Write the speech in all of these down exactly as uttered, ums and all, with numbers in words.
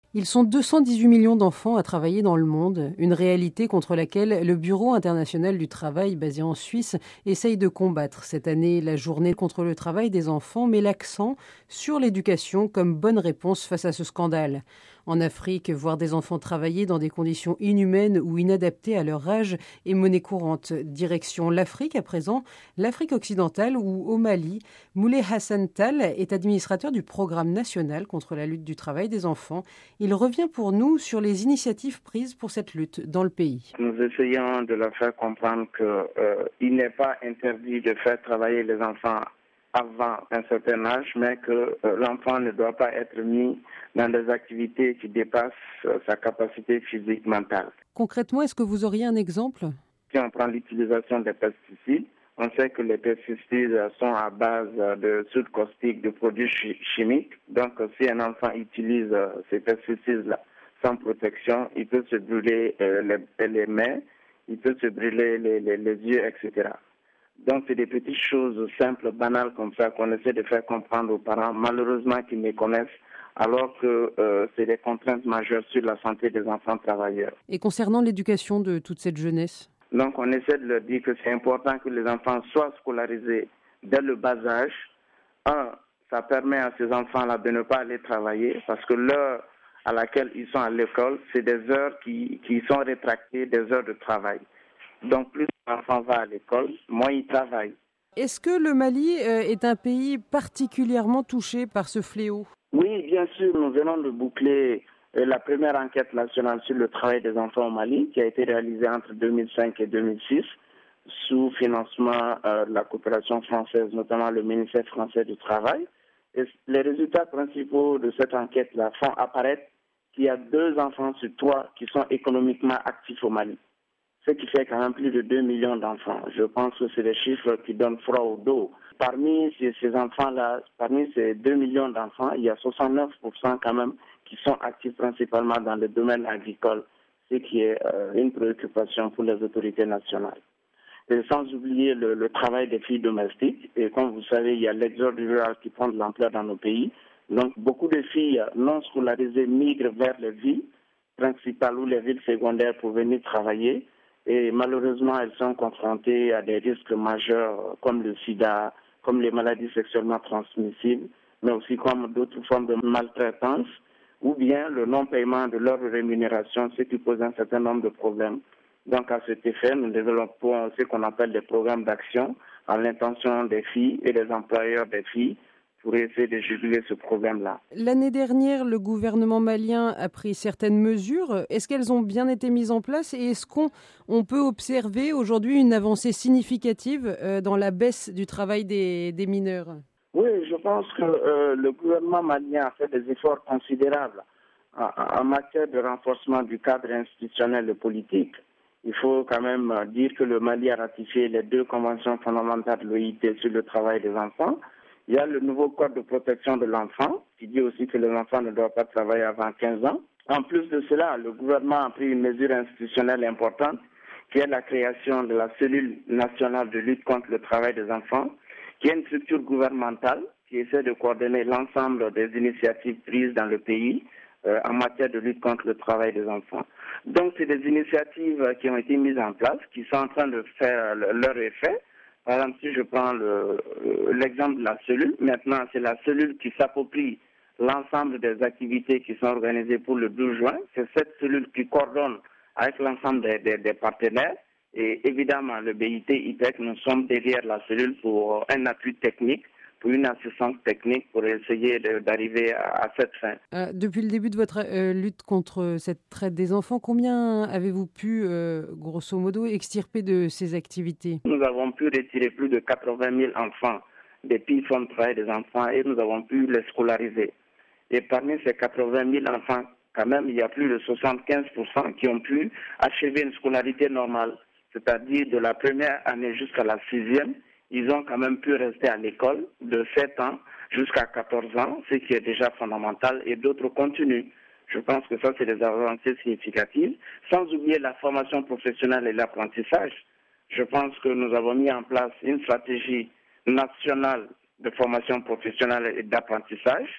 Ils sont deux cent dix-huit millions d'enfants à travailler dans le monde, une réalité contre laquelle le Bureau international du travail, basé en Suisse, essaye de combattre. Cette année, la journée contre le travail des enfants met l'accent sur l'éducation comme bonne réponse face à ce scandale. En Afrique, voir des enfants travailler dans des conditions inhumaines ou inadaptées à leur âge est monnaie courante. Direction l'Afrique à présent, l'Afrique occidentale où au Mali, Moulay Hassan Tal est administrateur du programme national contre la lutte du travail des enfants. Il revient pour nous sur les initiatives prises pour cette lutte dans le pays. Nous essayons de leur faire comprendre qu'il euh, n'est pas interdit de faire travailler les enfants avant un certain âge, mais que euh, l'enfant ne doit pas être mis dans des activités qui dépassent euh, sa capacité physique mentale. Concrètement, est-ce que vous auriez un exemple ? Si on prend l'utilisation des pesticides, on sait que les pesticides sont à base de soude caustique, de produits chimiques. Donc, si un enfant utilise ces pesticides-là sans protection, il peut se brûler les, les mains, il peut se brûler les, les, les yeux, et cetera. Donc, c'est des petites choses simples, banales comme ça qu'on essaie de faire comprendre aux parents, malheureusement qu'ils ne connaissent, alors que euh, c'est des contraintes majeures sur la santé des enfants travailleurs. Et concernant l'éducation de toute cette jeunesse ? Donc, on essaie de leur dire que c'est important que les enfants soient scolarisés dès le bas âge. Un, ça permet à ces enfants-là de ne pas aller travailler parce que l'heure à laquelle ils sont à l'école, c'est des heures qui, qui sont rétractées, des heures de travail. Donc, plus l'enfant va à l'école, moins il travaille. Est-ce que le Mali est un pays particulièrement touché par ce fléau ? Oui, bien sûr, nous venons de boucler la première enquête nationale sur le travail des enfants au Mali, qui a été réalisée entre deux mille cinq et deux mille six, sous financement euh, de la coopération française, notamment le ministère français du Travail. Et les résultats principaux de cette enquête-là font apparaître qu'il y a deux enfants sur trois qui sont économiquement actifs au Mali, ce qui fait quand même plus de deux millions d'enfants. Je pense que c'est des chiffres qui donnent froid au dos. Parmi ces, ces enfants-là, parmi ces deux millions d'enfants, il y a soixante-neuf pour cent quand même qui sont actifs principalement dans le domaine agricole, ce qui est euh, une préoccupation pour les autorités nationales. Et sans oublier le, le travail des filles domestiques. Et comme vous savez, il y a l'exode rural qui prend de l'ampleur dans nos pays. Donc beaucoup de filles non scolarisées migrent vers les villes principales ou les villes secondaires pour venir travailler. Et malheureusement, elles sont confrontées à des risques majeurs comme le sida, comme les maladies sexuellement transmissibles, mais aussi comme d'autres formes de maltraitance, ou bien le non-paiement de leur rémunération, ce qui pose un certain nombre de problèmes. Donc à cet effet, nous développons ce qu'on appelle des programmes d'action à l'intention des filles et des employeurs des filles pour essayer de juguler ce problème-là. L'année dernière, le gouvernement malien a pris certaines mesures. Est-ce qu'elles ont bien été mises en place et est-ce qu'on on peut observer aujourd'hui une avancée significative dans la baisse du travail des, des mineurs ? Oui, je pense que euh, le gouvernement malien a fait des efforts considérables en, en matière de renforcement du cadre institutionnel et politique. Il faut quand même dire que le Mali a ratifié les deux conventions fondamentales de l'O I T sur le travail des enfants. Il y a le nouveau code de protection de l'enfant qui dit aussi que les enfants ne doivent pas travailler avant quinze ans. En plus de cela, le gouvernement a pris une mesure institutionnelle importante qui est la création de la cellule nationale de lutte contre le travail des enfants, qui est une structure gouvernementale qui essaie de coordonner l'ensemble des initiatives prises dans le pays euh, en matière de lutte contre le travail des enfants. Donc, c'est des initiatives qui ont été mises en place, qui sont en train de faire leur effet. Par exemple, si je prends le, l'exemple de la cellule, maintenant, c'est la cellule qui s'approprie l'ensemble des activités qui sont organisées pour le douze juin. C'est cette cellule qui coordonne avec l'ensemble des, des, des partenaires. Et évidemment, le B I T I P E C, nous sommes derrière la cellule pour un appui technique, pour une assistance technique pour essayer de, d'arriver à, à cette fin. Euh, depuis le début de votre euh, lutte contre cette traite des enfants, combien avez-vous pu, euh, grosso modo, extirper de ces activités ? Nous avons pu retirer plus de quatre-vingt mille enfants des pays fonds de travail des enfants et nous avons pu les scolariser. Et parmi ces quatre-vingt mille enfants, quand même, il y a plus de soixante-quinze pour cent qui ont pu achever une scolarité normale. C'est-à-dire de la première année jusqu'à la sixième, ils ont quand même pu rester à l'école de sept ans jusqu'à quatorze ans, ce qui est déjà fondamental, et d'autres continuent. Je pense que ça, c'est des avancées significatives, sans oublier la formation professionnelle et l'apprentissage. Je pense que nous avons mis en place une stratégie nationale de formation professionnelle et d'apprentissage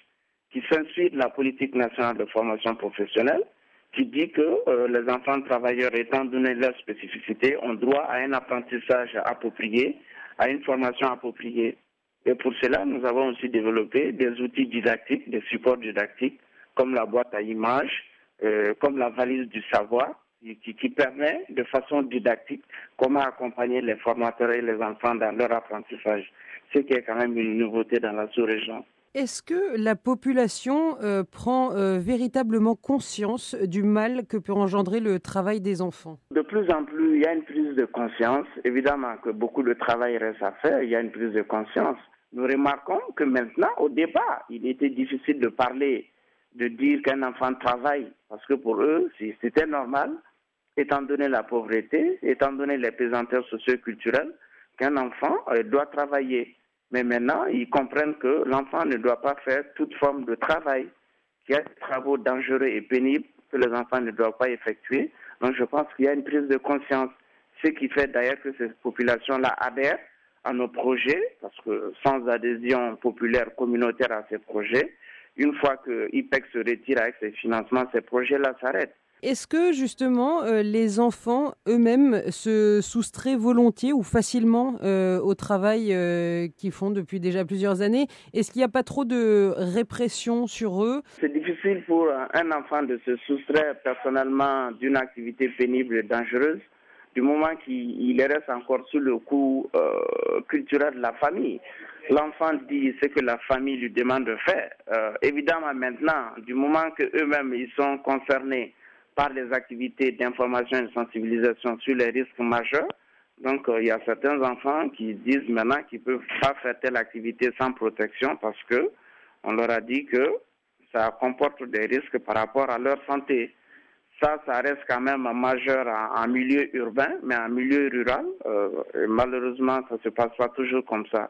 qui s'inspire de la politique nationale de formation professionnelle, qui dit que euh, les enfants travailleurs, étant donné leur spécificité, ont droit à un apprentissage approprié, à une formation appropriée. Et pour cela, nous avons aussi développé des outils didactiques, des supports didactiques, comme la boîte à images, euh, comme la valise du savoir, qui, qui permet de façon didactique comment accompagner les formateurs et les enfants dans leur apprentissage, ce qui est quand même une nouveauté dans la sous-région. Est-ce que la population euh, prend euh, véritablement conscience du mal que peut engendrer le travail des enfants? De plus en plus, il y a une prise de conscience. Évidemment que beaucoup de travail reste à faire, il y a une prise de conscience. Nous remarquons que maintenant, au départ, il était difficile de parler, de dire qu'un enfant travaille, parce que pour eux, c'était normal, étant donné la pauvreté, étant donné les pesanteurs socio-culturelles, qu'un enfant doit travailler. Mais maintenant, ils comprennent que l'enfant ne doit pas faire toute forme de travail, qu'il y a des travaux dangereux et pénibles que les enfants ne doivent pas effectuer. Donc je pense qu'il y a une prise de conscience, ce qui fait d'ailleurs que ces populations-là adhèrent à nos projets, parce que sans adhésion populaire communautaire à ces projets, une fois que I P E C se retire avec ses financements, ces projets-là s'arrêtent. Est-ce que justement euh, les enfants eux-mêmes se soustraient volontiers ou facilement euh, au travail euh, qu'ils font depuis déjà plusieurs années? Est-ce qu'il n'y a pas trop de répression sur eux? C'est difficile pour un enfant de se soustraire personnellement d'une activité pénible et dangereuse du moment qu'il reste encore sous le coup euh, culturel de la famille. L'enfant dit ce que la famille lui demande de faire. Euh, évidemment maintenant, du moment qu'eux-mêmes ils sont concernés par les activités d'information et de sensibilisation sur les risques majeurs. Donc, euh, il y a certains enfants qui disent maintenant qu'ils ne peuvent pas faire telle activité sans protection parce que on leur a dit que ça comporte des risques par rapport à leur santé. Ça, ça reste quand même majeur en, en milieu urbain, mais en milieu rural, euh, malheureusement, ça ne se passe pas toujours comme ça.